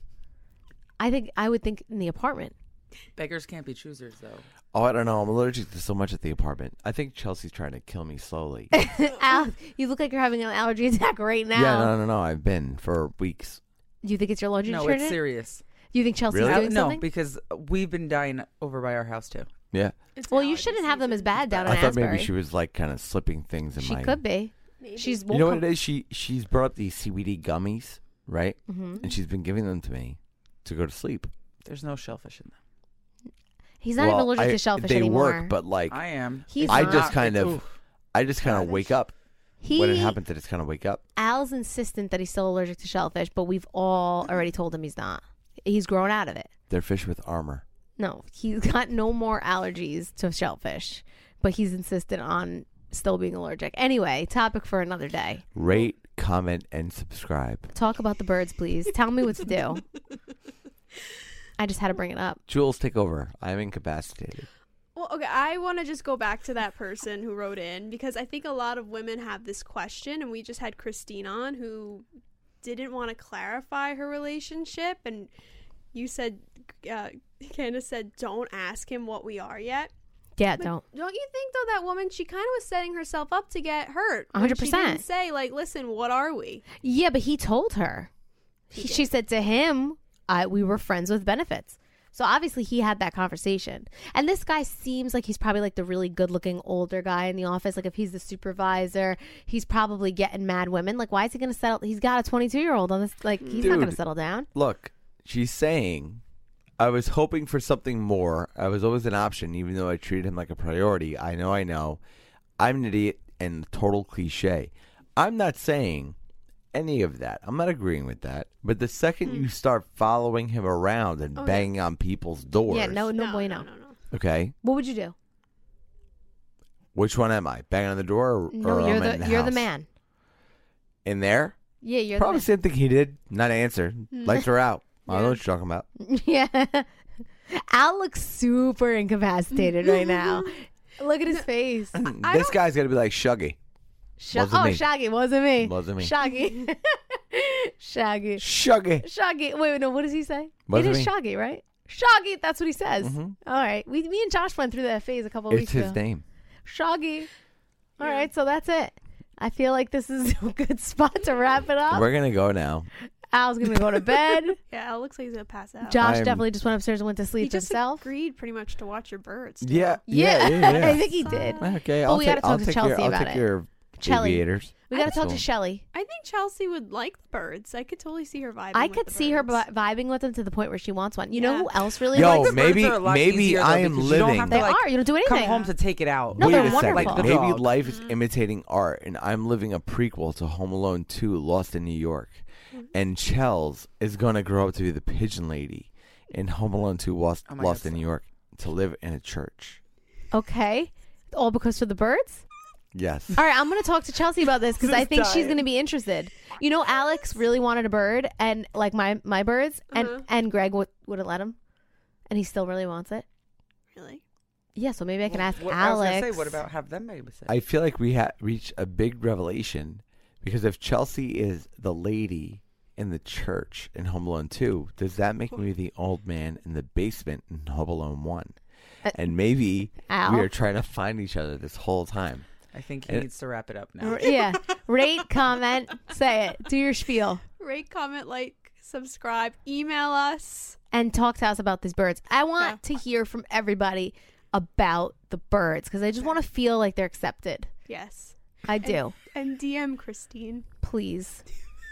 I think I would think in the apartment. Beggars can't be choosers, though. Oh, I don't know. I'm allergic to so much at the apartment. I think Chelsea's trying to kill me slowly. Al, you look like you're having an allergy attack right now. Yeah, no, no, no. I've been for weeks. Do you think it's your allergy? No, treatment? it's serious. You think Chelsea's Really? I- doing no, something? because we've been dying over by our house too. Yeah. It's Well, you allergy shouldn't have them as season. bad down in I thought Asbury. maybe she was like kind of slipping things in She my. could be. Maybe. She's. You know what it is? She she's brought these C B D gummies, right? Mm-hmm. And she's been giving them to me to go to sleep. There's no shellfish in them. He's not Well, even allergic I- to shellfish they anymore. work, but like I am. He's I not. just kind of, Oof. I just kind of Shellfish. wake up he, when it happens. That it's kind of wake up. Al's insistent that he's still allergic to shellfish, but we've all already told him he's not. He's grown out of it. They're fish with armor. No, he's got no more allergies to shellfish, but he's insistent on still being allergic. Anyway, topic for another day. Rate, comment, and subscribe. Talk about the birds, please. Tell me what to do. I just had to bring it up. Jules, take over. I'm incapacitated. Well, okay, I want to just go back to that person who wrote in because I think a lot of women have this question, and we just had Christine on who didn't want to clarify her relationship, and you said, uh, Candace said, don't ask him what we are yet. Yeah, But don't. Don't you think though that woman, she kind of was setting herself up to get hurt? when one hundred She percent. didn't say like, listen, what are we? Yeah, but he told her. He He, did. she said to him, I, we were friends with benefits. So obviously he had that conversation. And this guy seems like he's probably like the really good looking older guy in the office. Like if he's the supervisor, he's probably getting mad women. Like why is he going to settle? He's got a twenty-two year old on this. Like he's not going to Dude. settle down. Look, she's saying, I was hoping for something more. I was always an option, even though I treated him like a priority. I know, I know. I'm an idiot and total cliche. I'm not saying any of that. I'm not agreeing with that. But the second you start following him around and Oh, yeah. banging on people's doors, Yeah, no, no, no, bueno. no, no, no. okay, What would you do? which one am I? Banging on the door, or, No, or you're I'm the, in the you're the house? man. In there? Yeah, you're Probably the same thing he did. Not answer. Lights are out. I don't know what you're talking about. man. Yeah. Al looks super incapacitated right now. Look at his face. I This don't- guy's gonna be like Shuggy. Sh- Wasn't oh, me. Shaggy. Wasn't me. Wasn't me. Shaggy. Shaggy. Shuggy. Shaggy. Wait, wait, no. What does he say? Wasn't it is me. Shaggy, right? Shaggy. That's what he says. Mhm. All right. We, me and Josh went through that phase a couple of It's weeks his ago. name. Shaggy. All Yeah. right. So that's it. I feel like this is a good spot to wrap it up. We're gonna go now. Al's gonna go to bed. Yeah, it looks like he's gonna pass out. Josh I'm- definitely just went upstairs and went to sleep he just himself. agreed pretty much to watch your birds. too. Yeah. Yeah, Yeah. yeah, yeah. I think he did. Okay, Well, I'll we take, gotta talk I'll to take Chelsea your, I'll about take it. your Chelly. aviators. We got to That's talk cool. to Shelly. I think Chelsea would like the birds. I could totally see her vibing. I with could the see her birds. vi- vibing with them to the point where she wants one. You Yeah. know who else really Yo, likes The birds maybe are a lot maybe easier, though, I am because you don't living. have to, They like, are. You don't do anything. Come home to take it out. No, Wait they're a second. wonderful. Like the Maybe dog. life is imitating art, and I'm living a prequel to Home Alone two, Lost in New York. And Chels is going to grow up to be the pigeon lady in Home Alone two, Lost, Oh my Lost God, in so- New York, to live in a church. Okay. All because for the birds? Yes. All right, I'm going to talk to Chelsea about this because I Just think she's dying. going to be interested. You know, Alex really wanted a bird, and like my my birds, and Uh-huh. and Greg would wouldn't let him, and he still really wants it. Really? Yeah, so maybe I can ask What, I was Alex. gonna say, what about have them babysit? I feel like we ha- reached a big revelation because if Chelsea is the lady in the church in Home Alone two, does that make me the old man in the basement in Home Alone one? Uh, And maybe Al? we are trying to find each other this whole time. I think he And- needs to wrap it up now. R- yeah, rate, comment, say it, do your spiel, Rate, comment, like, subscribe, email us. and talk to us about these birds. I want to hear from everybody about the birds because I just want to feel like they're accepted. Yes. I do. And, and D M Christine. Please,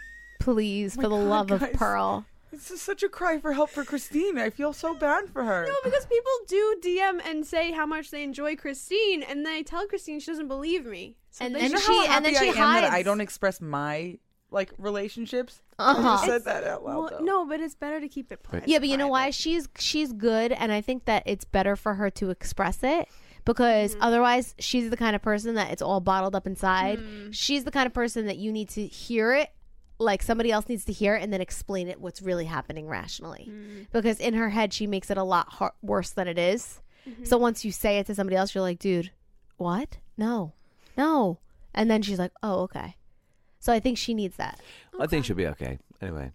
please, Oh for my the God, love of guys. Pearl. This is such a cry for help for Christine. I feel so bad for her. No, because people do D M and say how much they enjoy Christine, and then I tell Christine she doesn't believe me. So And they then You know should- she- how and then happy she I am that I hides. don't express my like relationships. Uh-huh. I just said It's- that out loud. well, though. no, but it's better to keep it private. Yeah, but you know why? She's she's good, and I think that it's better for her to express it because otherwise, she's the kind of person that it's all bottled up inside. She's the kind of person that you need to hear it, like somebody else needs to hear it, and then explain it what's really happening rationally. Because in her head, she makes it a lot har- worse than it is. So once you say it to somebody else, you're like, dude, what? No, no, and then she's like, oh, okay. So I think she needs that. I think she'll be okay. Anyway.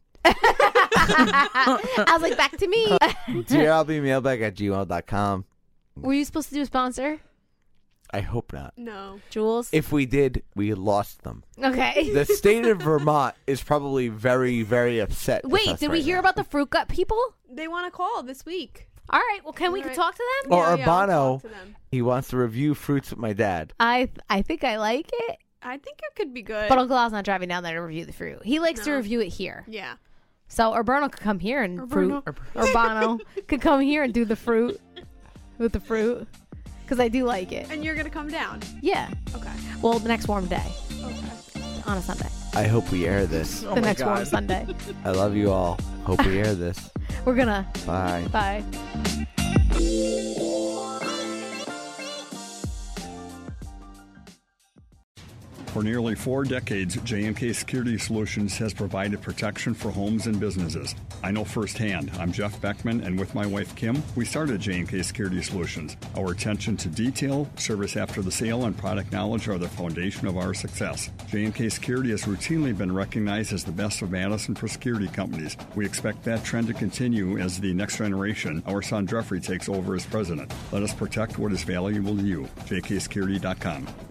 I was like, back to me. Dear Albie, mailbag at gmail dot com. Were you supposed to do a sponsor? I hope not. No. Jules? If we did, we lost them. Okay. The state of Vermont is probably very, very upset. with Wait, us did we right hear now. about the fruit gut people? They want to call this week. All right. Well, can we All right. talk to them? Or Yeah, yeah, I'll Urbano, talk to them. he wants to review fruits with my dad. I I think I like it, I think it could be good. but Uncle Al's not driving down there to review the fruit. He likes to No. review it here. yeah. So Urbano could come here and fruit. Urbano. Urbano could come here and do the fruit with the fruit because I do like it. And you're going to come down. Yeah. Okay. Well, the next warm day Okay. on a Sunday. I hope we air this. Oh the my next warm God. Sunday. I love you all. Hope we air this. We're gonna. Bye. Bye. For nearly four decades, J M K Security Solutions has provided protection for homes and businesses. I know firsthand. I'm Jeff Beckman, and with my wife Kim, we started J M K Security Solutions. Our attention to detail, service after the sale, and product knowledge are the foundation of our success. J M K Security has routinely been recognized as the best of Madison for security companies. We expect that trend to continue as the next generation, our son Jeffrey, takes over as president. Let us protect what is valuable to you. J K security dot com.